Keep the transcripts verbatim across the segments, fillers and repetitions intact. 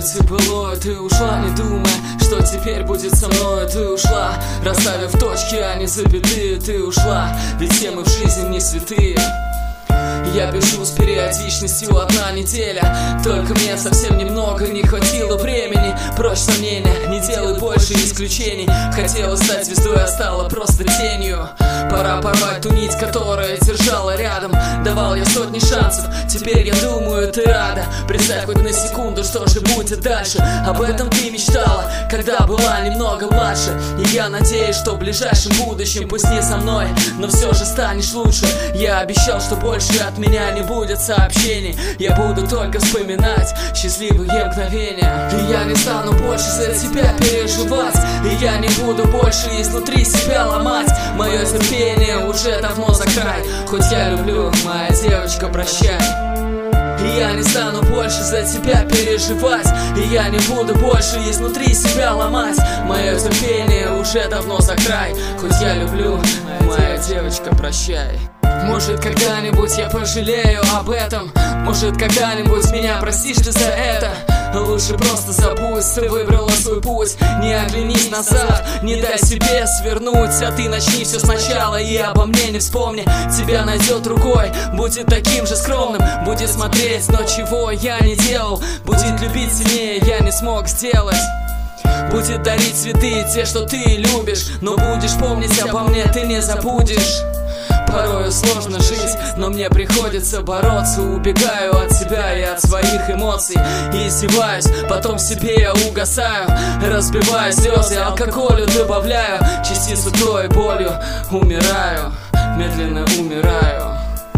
памяти былое. Ты ушла, не думая, что теперь будет со мной. Ты ушла, расставив точки, а не запятые. Ты ушла, ведь все мы в жизни не святые. Я пишу с периодичностью одна неделя, только мне совсем немного не хватило времени. Прочь сомнения, не делай больше исключений. Хотела стать звездой, а стала просто тенью. Пора порвать ту нить, которая держала рядом. Давал я сотни шансов, теперь я думаю, ты рада. Представь хоть на секунду, что же будет дальше. Об этом ты мечтала, когда была немного младше. И я надеюсь, что в ближайшем будущем, пусть не со мной, но все же станешь лучше. Я обещал, что больше от меня не будет сообщений. Я буду только вспоминать счастливые мгновения. И я не стану больше за тебя переживать. И я не буду больше изнутри себя ломать. Мое терпение уже давно за край. Хоть я люблю, моя девочка, прощай. И я не стану больше за тебя переживать. И я не буду больше изнутри себя ломать. Мое терпение уже давно за край. Хоть я люблю, моя девочка, прощай. Может, когда-нибудь я пожалею об этом. Может, когда-нибудь меня простишь ты за это. Лучше просто забудь, ты выбрала свой путь. Не оглянись назад, не дай себе свернуть. А ты начни все сначала и обо мне не вспомни. Тебя найдет другой, будет таким же скромным. Будет смотреть, но чего я не делал. Будет любить сильнее, я не смог сделать. Будет дарить цветы, те, что ты любишь. Но будешь помнить обо мне, ты не забудешь. Порою сложно жить, но мне приходится бороться. Убегаю от себя и от своих эмоций. И издеваюсь, потом в себе я угасаю. Разбиваю слезы, алкоголю добавляю частицу той болью. Умираю, медленно умираю.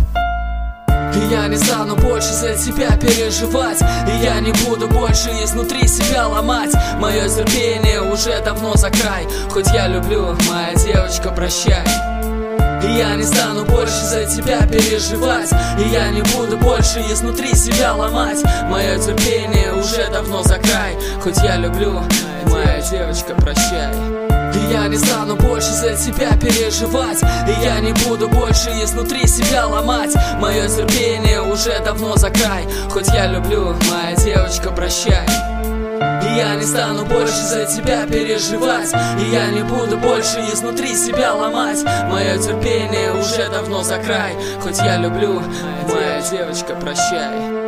И я не стану больше за тебя переживать. И я не буду больше изнутри себя ломать. Мое терпение уже давно за край. Хоть я люблю, моя девочка, прощай. И я не стану больше за тебя переживать. И я не буду больше изнутри себя ломать. Мое терпение уже давно за край. Хоть я люблю, моя девочка, прощай. И я не стану больше за тебя переживать. И я не буду больше изнутри себя ломать. Мое терпение уже давно за край. Хоть я люблю, моя девочка, прощай. И я не стану больше за тебя переживать. И я не буду больше изнутри себя ломать. Мое терпение уже давно за край. Хоть я люблю, моя девочка, прощай.